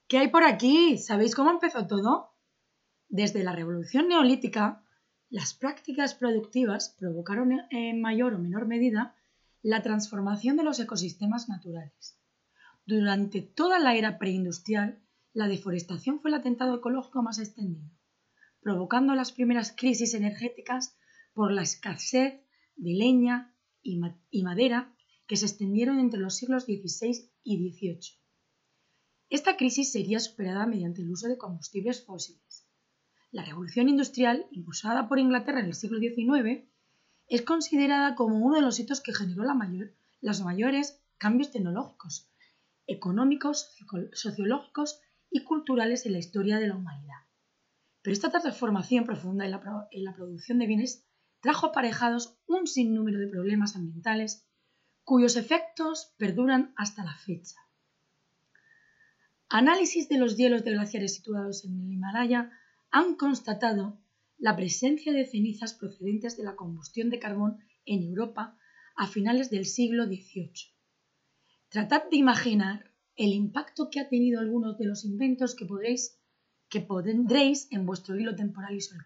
¿Qué hay por aquí? ¿Sabéis cómo empezó todo? Desde la Revolución Neolítica, las prácticas productivas provocaron en mayor o menor medida la transformación de los ecosistemas naturales. Durante toda la era preindustrial, la deforestación fue el atentado ecológico más extendido, provocando las primeras crisis energéticas por la escasez de leña y madera que se extendieron entre los siglos XVI y XVIII. Esta crisis sería superada mediante el uso de combustibles fósiles. La revolución industrial, impulsada por Inglaterra en el siglo XIX, es considerada como uno de los hitos que generó los mayores cambios tecnológicos, económicos, sociológicos y culturales en la historia de la humanidad. Pero esta transformación profunda en la producción de bienes trajo aparejados un sinnúmero de problemas ambientales cuyos efectos perduran hasta la fecha. Análisis de los hielos de glaciares situados en el Himalaya han constatado la presencia de cenizas procedentes de la combustión de carbón en Europa a finales del siglo XVIII. Tratad de imaginar el impacto que ha tenido algunos de los inventos que pondréis en vuestro hilo temporal